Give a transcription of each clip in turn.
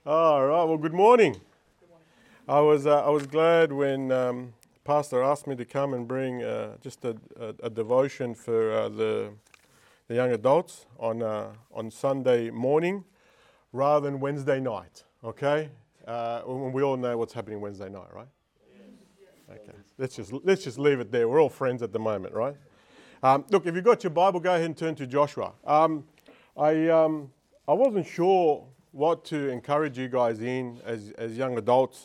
All right. Well, good morning. I was glad when Pastor asked me to come and bring just a devotion for the young adults on Sunday morning rather than Wednesday night. Okay. When we all know what's happening Wednesday night, right? Okay. Let's just leave it there. We're all friends at the moment, right? Look, if you've got your Bible, go ahead and turn to Joshua. I wasn't sure what to encourage you guys in as young adults.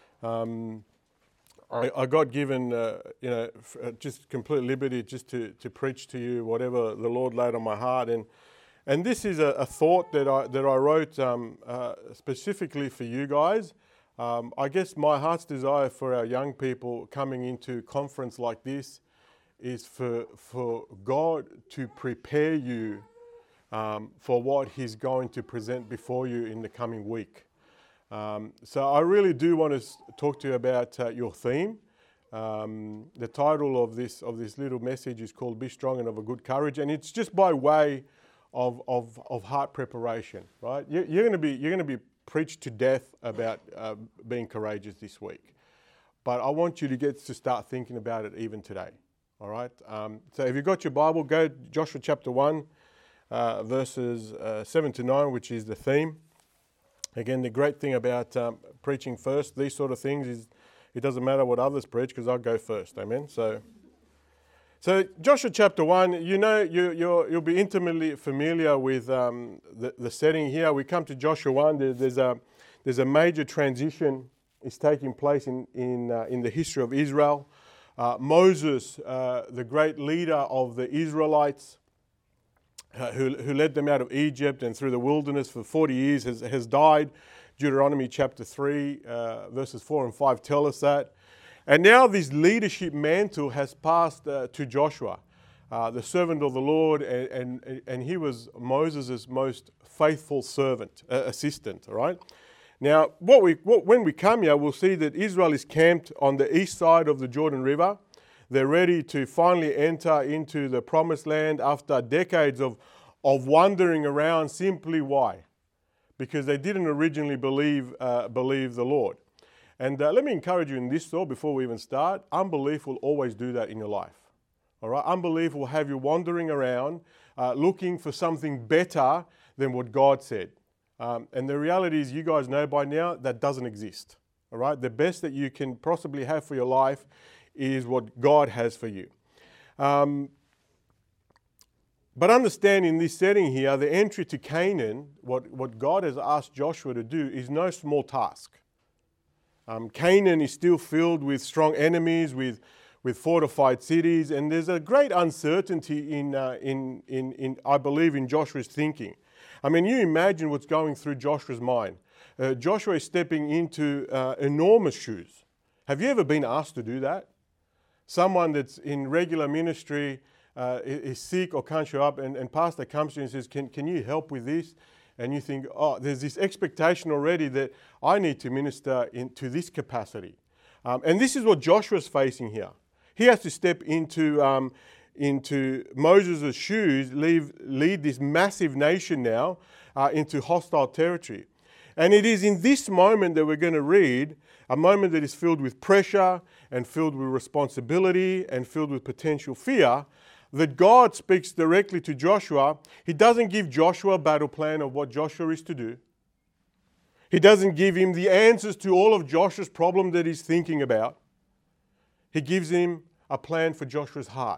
I got given, just complete liberty just to preach to you whatever the Lord laid on my heart. And this is a thought that I wrote specifically for you guys. I guess my heart's desire for our young people coming into conference like this is for God to prepare you for what He's going to present before you in the coming week. So I really do want to talk to you about your theme. The title of this little message is called "Be Strong and of a Good Courage," and it's just by way of heart preparation, right? You're going to be preached to death about being courageous this week, but I want you to get to start thinking about it even today. All right. So if you've got your Bible, go to Joshua chapter 1. Verses 7 to 9, which is the theme. Again, the great thing about preaching first, these sort of things, is it doesn't matter what others preach because I'll go first. Amen. So Joshua chapter 1, you'll be intimately familiar with the setting here. We come to Joshua 1. There's a major transition is taking place in the history of Israel. Moses, the great leader of the Israelites, who led them out of Egypt and through the wilderness for 40 years, has died. Deuteronomy chapter 3, verses 4 and 5 tell us that. And now this leadership mantle has passed to Joshua, the servant of the Lord, and he was Moses' most faithful assistant, all right? Now, when we come here, we'll see that Israel is camped on the east side of the Jordan River. They're ready to finally enter into the promised land after decades of wandering around. Simply why? Because they didn't originally believe the Lord. And let me encourage you in this thought before we even start. Unbelief will always do that in your life. All right? Unbelief will have you wandering around looking for something better than what God said. And the reality is, you guys know by now, that doesn't exist. All right? The best that you can possibly have for your life is what God has for you. But understand in this setting here, the entry to Canaan, what God has asked Joshua to do is no small task. Canaan is still filled with strong enemies, with fortified cities, and there's a great uncertainty in I believe in Joshua's thinking. I mean, you imagine what's going through Joshua's mind. Joshua is stepping into enormous shoes. Have you ever been asked to do that? Someone that's in regular ministry is sick or can't show up, and pastor comes to you and says, can you help with this? And you think, oh, there's this expectation already that I need to minister into this capacity. And this is what Joshua's facing here. He has to step into Moses' shoes, lead this massive nation now into hostile territory. And it is in this moment that we're going to read, a moment that is filled with pressure and filled with responsibility and filled with potential fear, that God speaks directly to Joshua. He doesn't give Joshua a battle plan of what Joshua is to do. He doesn't give him the answers to all of Joshua's problems that he's thinking about. He gives him a plan for Joshua's heart,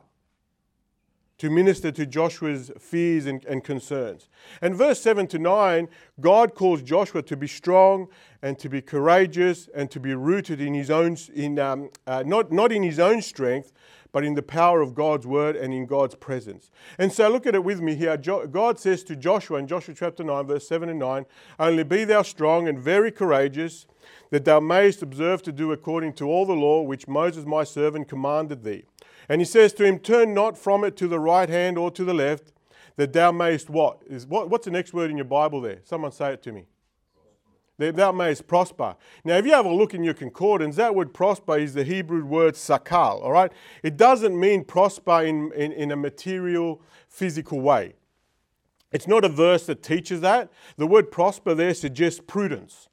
to minister to Joshua's fears and concerns. And verse 7 to 9, God calls Joshua to be strong and to be courageous and to be rooted in his own, not in his own strength, but in the power of God's word and in God's presence. And so look at it with me here. God says to Joshua in Joshua chapter 9, verse 7 and 9, "Only be thou strong and very courageous, that thou mayest observe to do according to all the law which Moses my servant commanded thee." And he says to him, "Turn not from it to the right hand or to the left, that thou mayest" what's the next word in your Bible there? Someone say it to me. That thou mayest prosper. Now, if you have a look in your concordance, that word prosper is the Hebrew word sakal, all right? It doesn't mean prosper in a material, physical way. It's not a verse that teaches that. The word prosper there suggests prudence.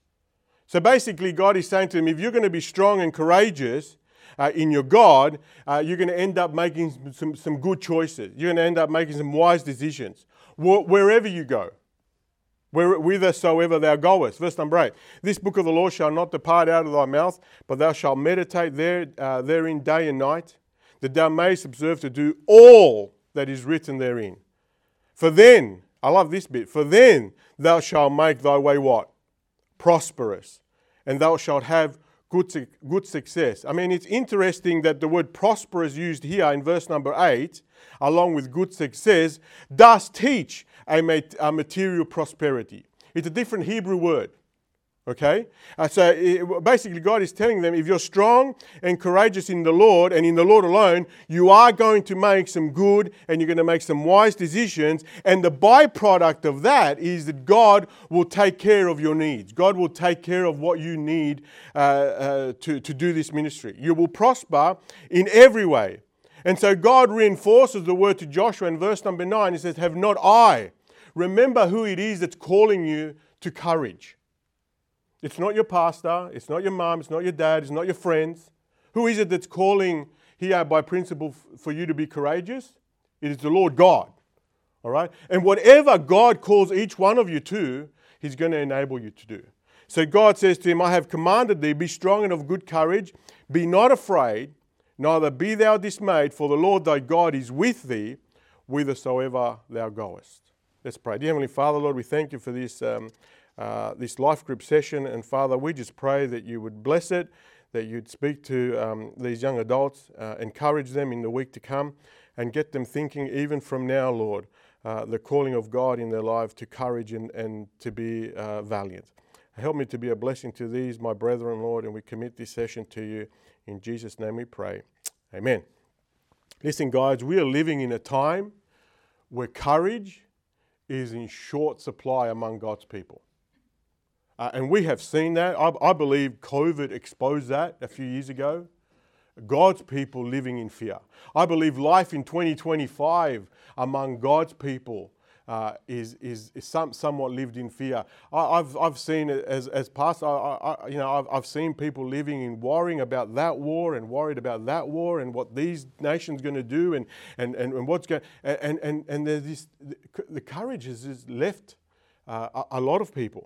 So basically, God is saying to them, if you're going to be strong and courageous in your God, you're going to end up making some good choices. You're going to end up making some wise decisions wherever you go, whithersoever thou goest. Verse number 8. This book of the law shall not depart out of thy mouth, but thou shalt meditate therein day and night, that thou mayest observe to do all that is written therein. For then, I love this bit, for then thou shalt make thy way what? Prosperous, and thou shalt have good success. I mean, it's interesting that the word prosper is used here in verse number 8, along with good success, does teach a material prosperity. It's a different Hebrew word. Okay? Basically God is telling them, if you're strong and courageous in the Lord and in the Lord alone, you are going to make some good and you're going to make some wise decisions. And the byproduct of that is that God will take care of your needs. God will take care of what you need to do this ministry. You will prosper in every way. And so God reinforces the word to Joshua in verse number 9. He says, have not I. Remember who it is that's calling you to courage. It's not your pastor, it's not your mom, it's not your dad, it's not your friends. Who is it that's calling here by principle for you to be courageous? It is the Lord God. All right? And whatever God calls each one of you to, He's going to enable you to do. So God says to him, I have commanded thee, be strong and of good courage, be not afraid, neither be thou dismayed, for the Lord thy God is with thee, whithersoever thou goest. Let's pray. Dear Heavenly Father, Lord, we thank you for this life group session. And Father, we just pray that you would bless it, that you'd speak to these young adults, encourage them in the week to come, and get them thinking even from now, Lord, the calling of God in their life to courage and to be valiant. Help me to be a blessing to these, my brethren, Lord, and we commit this session to you. In Jesus' name we pray. Amen. Listen, guys, we are living in a time where courage is in short supply among God's people. And we have seen that. I believe COVID exposed that a few years ago. God's people living in fear. I believe life in 2025 among God's people is somewhat lived in fear. I've seen it as pastor. I've seen people living in worrying about that war and worried about that war and what these nations going to do and what's going and there's this. The courage has just left a lot of people.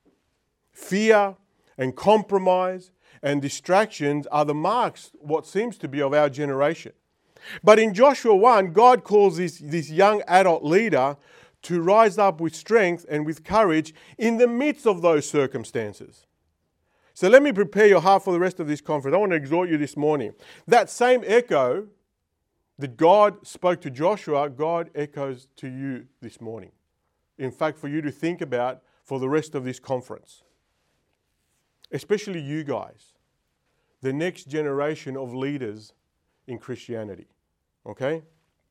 Fear and compromise and distractions are the marks, what seems to be, of our generation. But in Joshua 1, God calls this young adult leader to rise up with strength and with courage in the midst of those circumstances. So let me prepare your heart for the rest of this conference. I want to exhort you this morning. That same echo that God spoke to Joshua, God echoes to you this morning. In fact, for you to think about for the rest of this conference. Especially you guys, the next generation of leaders in Christianity, okay?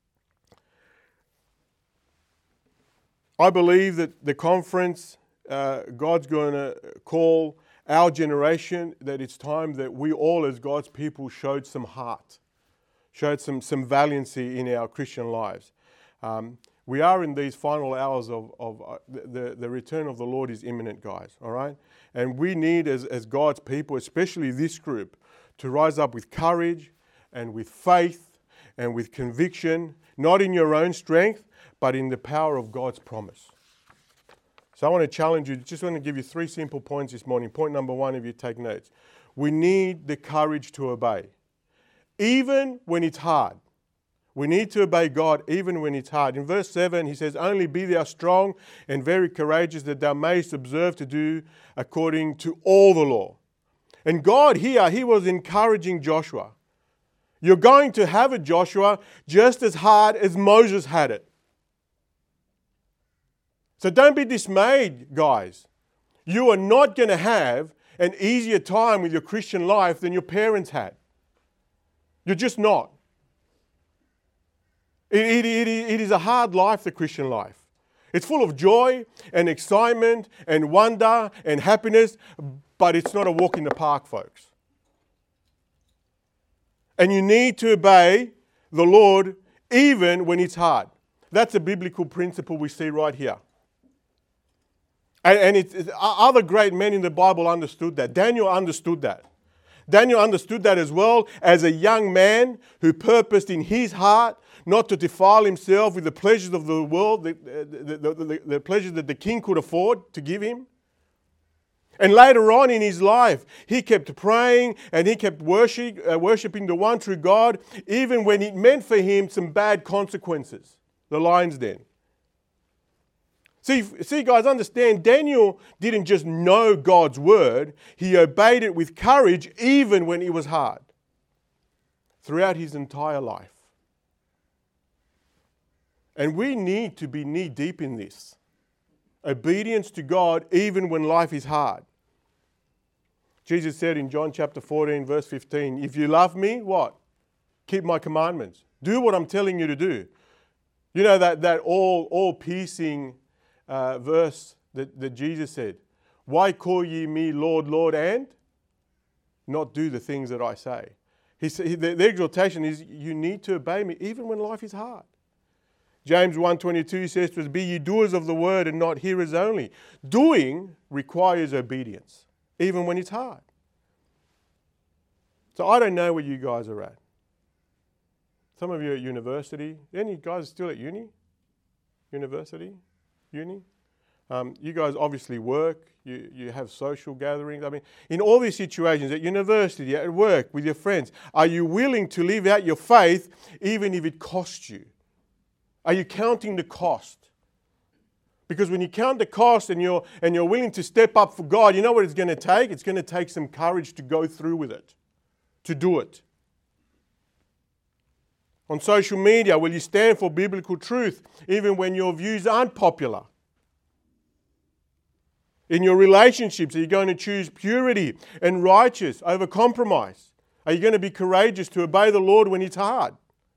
I believe that the conference, God's going to call our generation, that it's time that we all as God's people showed some heart, showed some valiancy in our Christian lives. We are in these final hours of the return of the Lord is imminent, guys, all right? And we need, as God's people, especially this group, to rise up with courage and with faith and with conviction, not in your own strength, but in the power of God's promise. So I want to challenge you, just want to give you 3 simple points this morning. Point number 1, if you take notes. We need the courage to obey, even when it's hard. We need to obey God even when it's hard. In verse 7, he says, only be thou strong and very courageous, that thou mayest observe to do according to all the law. And God here, he was encouraging Joshua. You're going to have it, Joshua, just as hard as Moses had it. So don't be dismayed, guys. You are not going to have an easier time with your Christian life than your parents had. You're just not. It is a hard life, the Christian life. It's full of joy and excitement and wonder and happiness, but it's not a walk in the park, folks. And you need to obey the Lord even when it's hard. That's a biblical principle we see right here. And other great men in the Bible understood that. Daniel understood that. Daniel understood that as well as a young man who purposed in his heart not to defile himself with the pleasures of the world, the pleasures that the king could afford to give him. And later on in his life, he kept praying and he kept worshipping the one true God, even when it meant for him some bad consequences. The lion's den. See, guys, understand, Daniel didn't just know God's word, he obeyed it with courage even when it was hard. Throughout his entire life. And we need to be knee deep in this. Obedience to God even when life is hard. Jesus said in John chapter 14, verse 15, if you love me, what? Keep my commandments. Do what I'm telling you to do. You know that all-piercing verse that Jesus said, why call ye me Lord, Lord, and not do the things that I say? The exhortation is you need to obey me even when life is hard. James 1:22 says to us, be ye doers of the word and not hearers only. Doing requires obedience, even when it's hard. So I don't know where you guys are at. Some of you are at university. Any guys still at uni? University? Uni? You guys obviously work. You have social gatherings. I mean, in all these situations, at university, at work, with your friends, are you willing to live out your faith even if it costs you? Are you counting the cost? Because when you count the cost and you're willing to step up for God, you know what it's going to take? It's going to take some courage to go through with it, to do it. On social media, will you stand for biblical truth even when your views aren't popular? In your relationships, are you going to choose purity and righteous over compromise? Are you going to be courageous to obey the Lord when it's hard?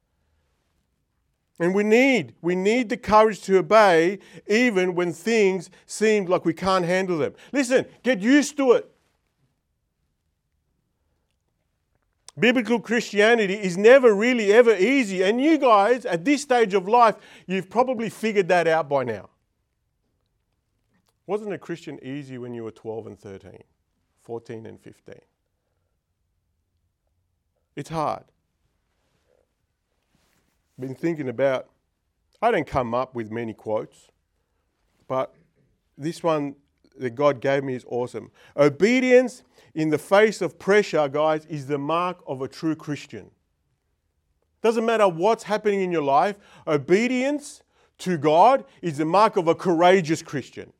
And we need the courage to obey even when things seem like we can't handle them. Listen, get used to it. Biblical Christianity is never really ever easy. And you guys, at this stage of life, you've probably figured that out by now. Wasn't a Christian easy when you were 12 and 13, 14 and 15? It's hard. Been thinking about, I don't come up with many quotes, but this one that God gave me is awesome. Obedience in the face of pressure, guys, is the mark of a true Christian. Doesn't matter what's happening in your life, obedience to God is the mark of a courageous Christian.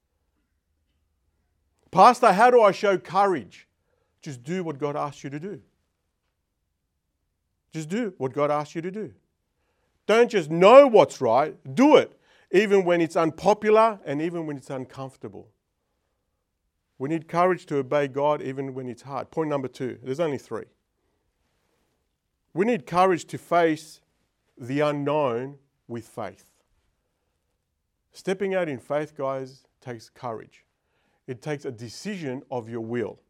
Pastor, how do I show courage? Just do what God asks you to do. Just do what God asks you to do. Don't just know what's right, do it, even when it's unpopular and even when it's uncomfortable. We need courage to obey God even when it's hard. Point number 2, there's only 3. We need courage to face the unknown with faith. Stepping out in faith, guys, takes courage. It takes a decision of your will.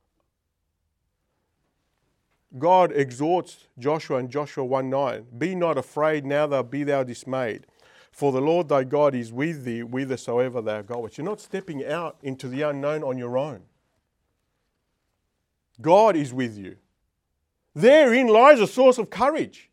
God exhorts Joshua in Joshua 1:9, be not afraid, neither be thou dismayed. For the Lord thy God is with thee whithersoever thou goest. You're not stepping out into the unknown on your own. God is with you. Therein lies a source of courage.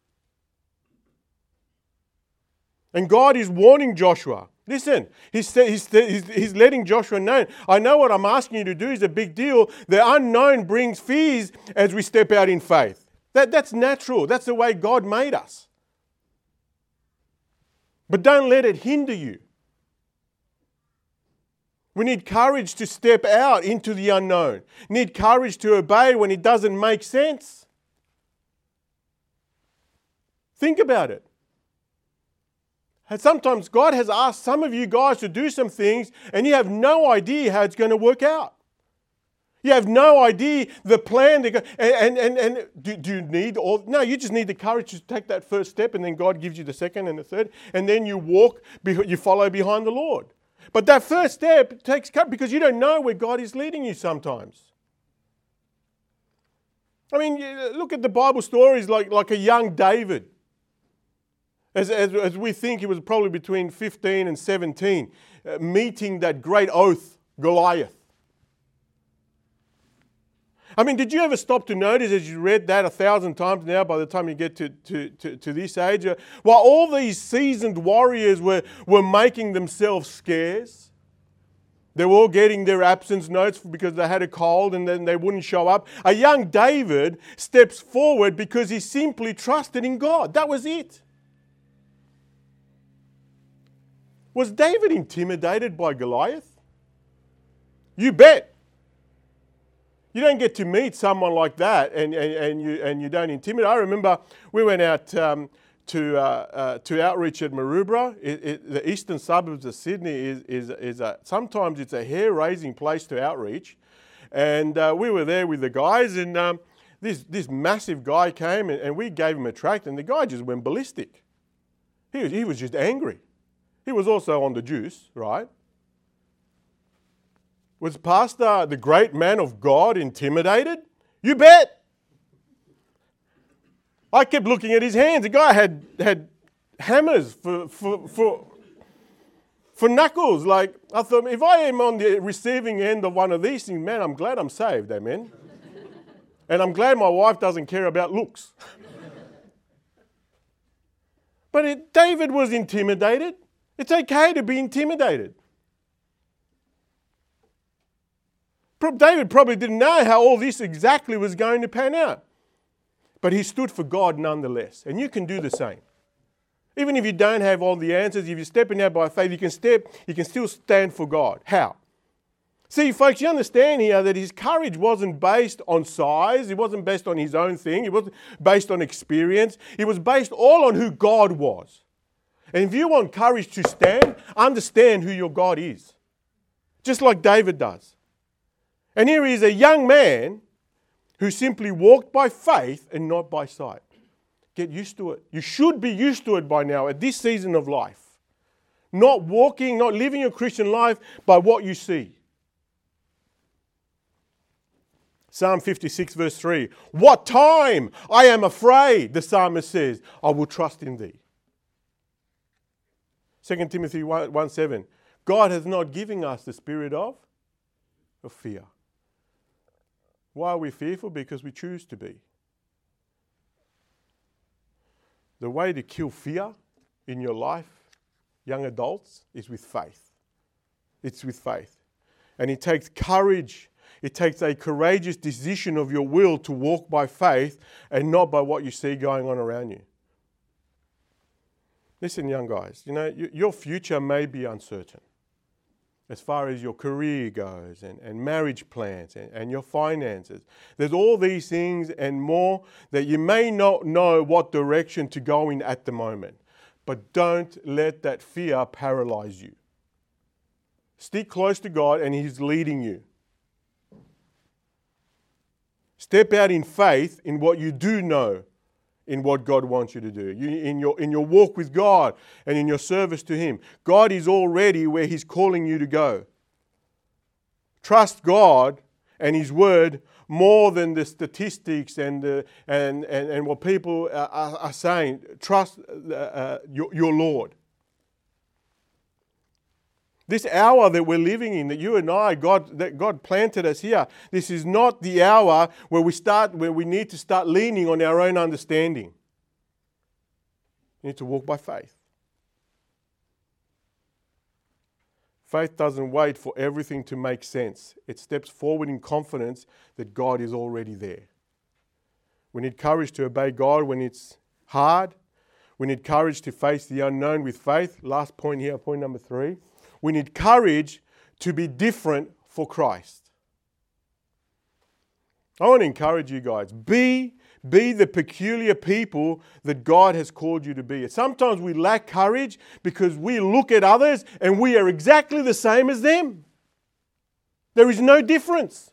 And God is warning Joshua. Listen, he's letting Joshua know, I know what I'm asking you to do is a big deal. The unknown brings fears as we step out in faith. That's natural. That's the way God made us. But don't let it hinder you. We need courage to step out into the unknown. Need courage to obey when it doesn't make sense. Think about it. And sometimes God has asked some of you guys to do some things and you have no idea how it's going to work out. You have no idea the plan. And do you need all? No, you just need the courage to take that first step and then God gives you the second and the third. And then you you follow behind the Lord. But that first step takes courage because you don't know where God is leading you sometimes. I mean, look at the Bible stories like a young David. As we think he was probably between 15 and 17, meeting that great oath, Goliath. I mean, did you ever stop to notice as you read that 1,000 times now by the time you get to this age? While all these seasoned warriors were making themselves scarce, they were all getting their absence notes because they had a cold and then they wouldn't show up. A young David steps forward because he simply trusted in God. That was it. Was David intimidated by Goliath? You bet. You don't get to meet someone like that and you don't intimidate. I remember we went out to outreach at Maroubra. The eastern suburbs of Sydney sometimes it's a hair-raising place to outreach. And we were there with the guys and this massive guy came and we gave him a tract and the guy just went ballistic. He was just angry. He was also on the juice, right? Was Pastor, the great man of God, intimidated? You bet. I kept looking at his hands. The guy had hammers for knuckles. Like, I thought, if I am on the receiving end of one of these things, man, I'm glad I'm saved, amen? And I'm glad my wife doesn't care about looks. But David was intimidated. It's okay to be intimidated. David probably didn't know how all this exactly was going to pan out. But he stood for God nonetheless. And you can do the same. Even if you don't have all the answers, if you're stepping out by faith, you can still stand for God. How? See, folks, you understand here that his courage wasn't based on size. It wasn't based on his own thing. It wasn't based on experience. It was based all on who God was. And if you want courage to stand, understand who your God is. Just like David does. And here is a young man who simply walked by faith and not by sight. Get used to it. You should be used to it by now at this season of life. Not living your Christian life by what you see. Psalm 56 verse 3. What time I am afraid, the psalmist says, I will trust in thee. 2 Timothy 1:7. God has not given us the spirit of fear. Why are we fearful? Because we choose to be. The way to kill fear in your life, young adults, is with faith. It's with faith. And it takes courage. It takes a courageous decision of your will to walk by faith and not by what you see going on around you. Listen, young guys, your future may be uncertain as far as your career goes and marriage plans and your finances. There's all these things and more that you may not know what direction to go in at the moment. But don't let that fear paralyze you. Stick close to God and He's leading you. Step out in faith in what you do know, in what God wants you to do. In your walk with God and in your service to Him. God is already where He's calling you to go. Trust God and His Word more than the statistics and what people are saying. Trust your Lord. This hour that we're living in, that you and I, that God planted us here, this is not the hour where we need to start leaning on our own understanding. You need to walk by faith. Faith doesn't wait for everything to make sense. It steps forward in confidence that God is already there. We need courage to obey God when it's hard. We need courage to face the unknown with faith. Last point here, point number 3. We need courage to be different for Christ. I want to encourage you guys. Be the peculiar people that God has called you to be. Sometimes we lack courage because we look at others and we are exactly the same as them. There is no difference.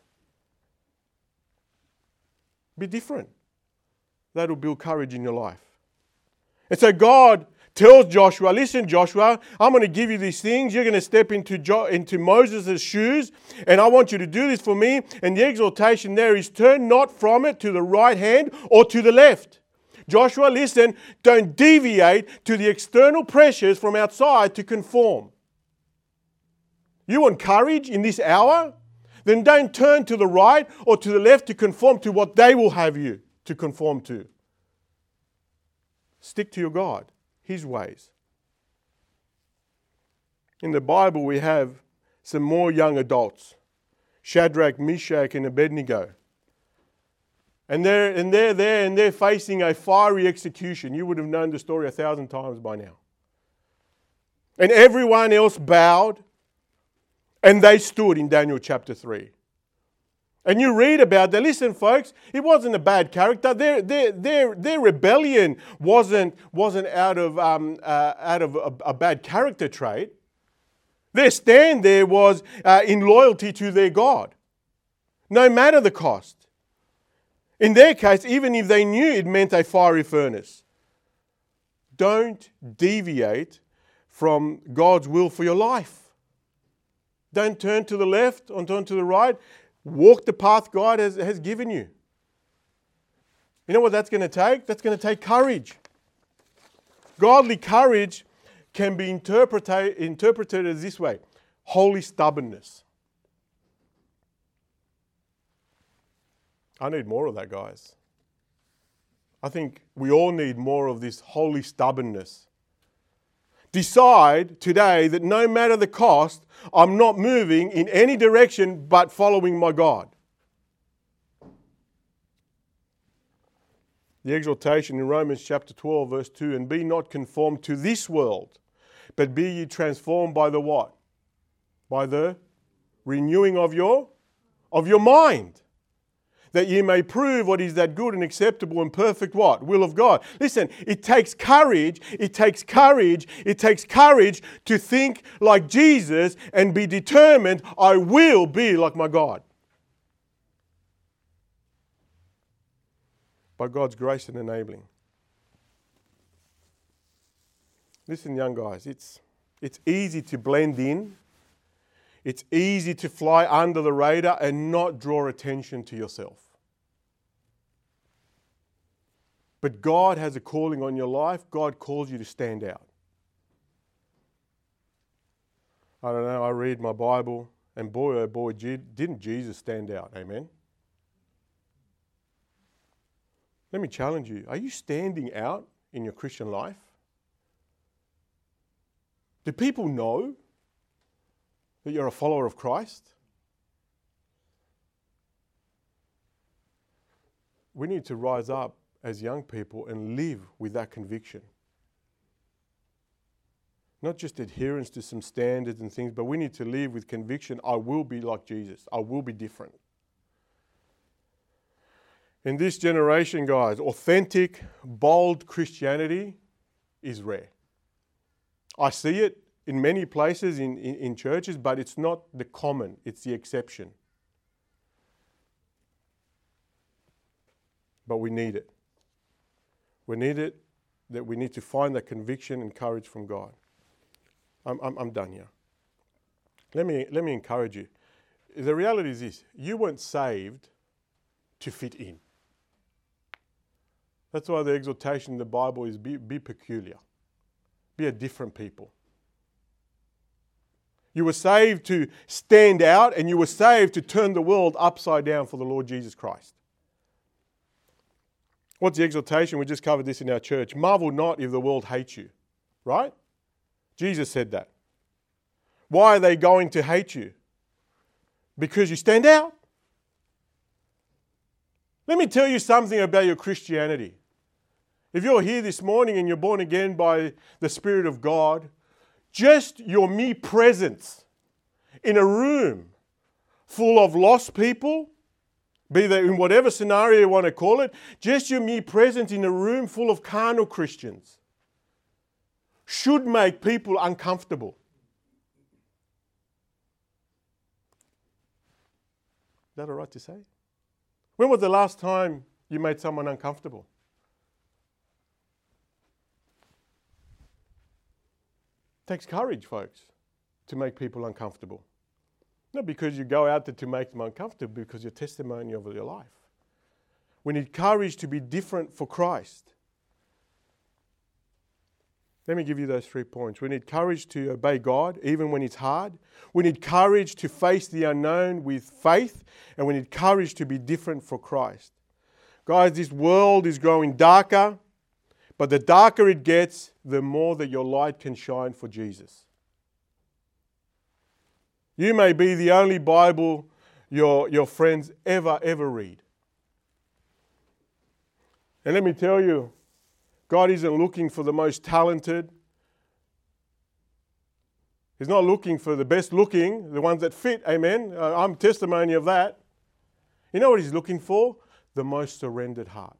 Be different. That will build courage in your life. And so God tells Joshua, listen, Joshua, I'm going to give you these things. You're going to step into Moses' shoes, and I want you to do this for me. And the exhortation there is turn not from it to the right hand or to the left. Joshua, listen, don't deviate to the external pressures from outside to conform. You want courage in this hour? Then don't turn to the right or to the left to conform to what they will have you to conform to. Stick to your God, His ways. In the Bible, we have some more young adults, Shadrach, Meshach, and Abednego. And they're there and they're facing a fiery execution. You would have known the story 1,000 times by now. And everyone else bowed. And they stood in Daniel chapter 3. And you read about that. Listen, folks, it wasn't a bad character. Their rebellion wasn't out of a bad character trait. Their stand there was in loyalty to their God, no matter the cost. In their case, even if they knew it meant a fiery furnace. Don't deviate from God's will for your life. Don't turn to the left or turn to the right. Walk the path God has given you. You know what that's going to take? That's going to take courage. Godly courage can be interpreted as this way: holy stubbornness. I need more of that, guys. I think we all need more of this holy stubbornness. Decide today that no matter the cost, I'm not moving in any direction but following my God. The exhortation in Romans chapter 12 verse 2, and be not conformed to this world, but be ye transformed by the what? By the renewing of your mind. That ye may prove what is that good and acceptable and perfect what? Will of God. Listen, it takes courage to think like Jesus and be determined, I will be like my God. By God's grace and enabling. Listen, young guys, it's easy to blend in. It's easy to fly under the radar and not draw attention to yourself. But God has a calling on your life. God calls you to stand out. I don't know, I read my Bible, and boy, oh boy, didn't Jesus stand out? Amen? Let me challenge you. Are you standing out in your Christian life? Do people know that you're a follower of Christ? We need to rise up as young people and live with that conviction. Not just adherence to some standards and things, but we need to live with conviction. I will be like Jesus. I will be different. In this generation, guys, authentic, bold Christianity is rare. I see it in many places in churches, but it's not the common, it's the exception. But we need it. We need it, that we need to find that conviction and courage from God. I'm done here. Let me encourage you. The reality is this: you weren't saved to fit in. That's why the exhortation in the Bible is be peculiar. Be a different people. You were saved to stand out, and you were saved to turn the world upside down for the Lord Jesus Christ. What's the exhortation? We just covered this in our church. Marvel not if the world hates you. Right? Jesus said that. Why are they going to hate you? Because you stand out. Let me tell you something about your Christianity. If you're here this morning and you're born again by the Spirit of God, just your mere presence in a room full of lost people, be they in whatever scenario you want to call it, just your mere presence in a room full of carnal Christians should make people uncomfortable. Is that all right to say? When was the last time you made someone uncomfortable? It takes courage, folks, to make people uncomfortable. Not because you go out there to make them uncomfortable, because your testimony of your life. We need courage to be different for Christ. Let me give you those 3 points. We need courage to obey God, even when it's hard. We need courage to face the unknown with faith. And we need courage to be different for Christ. Guys, this world is growing darker. But the darker it gets, the more that your light can shine for Jesus. You may be the only Bible your friends ever read. And let me tell you, God isn't looking for the most talented. He's not looking for the best looking, the ones that fit, amen. I'm testimony of that. You know what He's looking for? The most surrendered heart.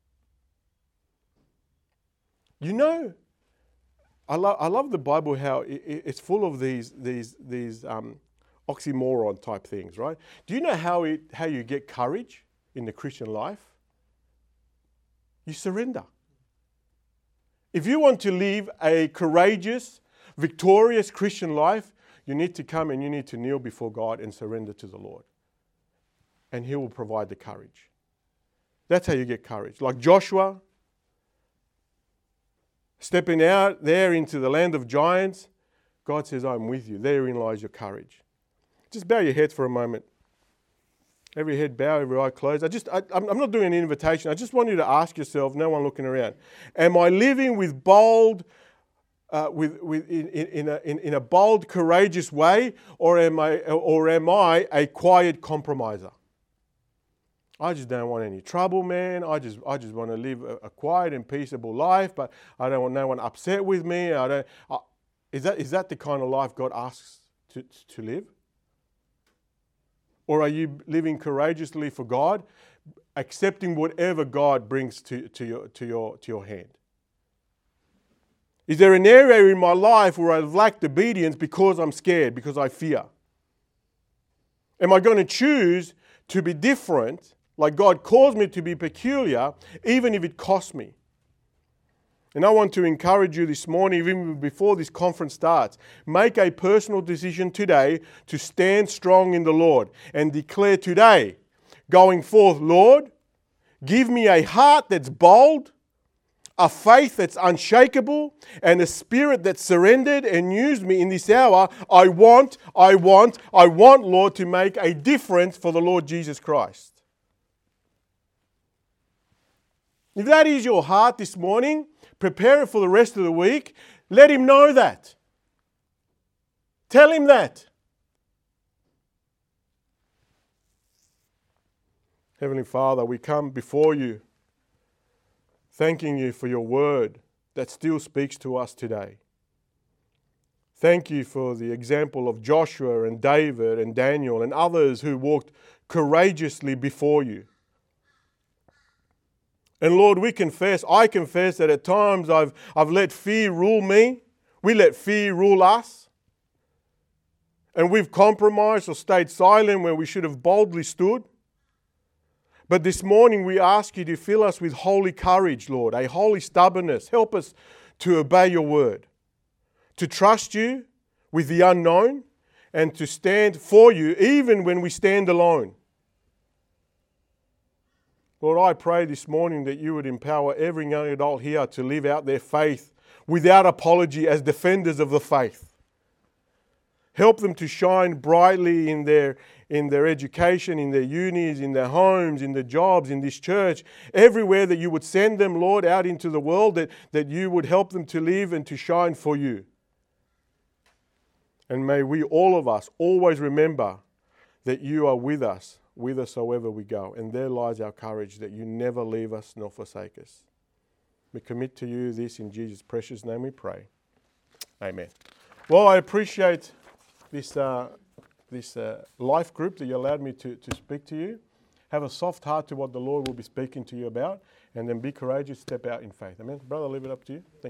You know, I love the Bible, how it's full of these oxymoron type things, right? Do you know how you get courage in the Christian life? You surrender. If you want to live a courageous, victorious Christian life, you need to come and you need to kneel before God and surrender to the Lord. And He will provide the courage. That's how you get courage. Like Joshua, stepping out there into the land of giants, God says, I'm with you. Therein lies your courage. Just bow your heads for a moment. Every head bowed, every eye closed. I'm not doing an invitation. I just want you to ask yourself, no one looking around, am I living with bold, in a bold, courageous way, or am I a quiet compromiser? I just don't want any trouble, man. I just want to live a quiet and peaceable life, but I don't want no one upset with me. Is that the kind of life God asks to live? Or are you living courageously for God, accepting whatever God brings to your hand? Is there an area in my life where I've lacked obedience because I'm scared, because I fear? Am I going to choose to be different, like God calls me to be peculiar, even if it costs me? And I want to encourage you this morning, even before this conference starts, make a personal decision today to stand strong in the Lord and declare today, going forth, Lord, give me a heart that's bold, a faith that's unshakable, and a spirit that's surrendered, and use me in this hour. I want, Lord, to make a difference for the Lord Jesus Christ. If that is your heart this morning, prepare it for the rest of the week. Let Him know that. Tell Him that. Heavenly Father, we come before You, thanking You for Your word that still speaks to us today. Thank You for the example of Joshua and David and Daniel and others who walked courageously before You. And Lord, I confess that at times I've let fear rule me. We let fear rule us. And we've compromised or stayed silent where we should have boldly stood. But this morning we ask You to fill us with holy courage, Lord, a holy stubbornness. Help us to obey Your word, to trust You with the unknown, and to stand for You even when we stand alone. Lord, I pray this morning that You would empower every young adult here to live out their faith without apology as defenders of the faith. Help them to shine brightly in their education, in their unis, in their homes, in their jobs, in this church, everywhere that You would send them, Lord, out into the world, that You would help them to live and to shine for You. And may we, all of us, always remember that You are with us whithersoever we go. And there lies our courage, that You never leave us nor forsake us. We commit to You this in Jesus' precious name we pray. Amen. Well, I appreciate this life group that You allowed me to speak to you. Have a soft heart to what the Lord will be speaking to you about, and then be courageous, step out in faith. Amen. Brother, I'll leave it up to you. Thank you.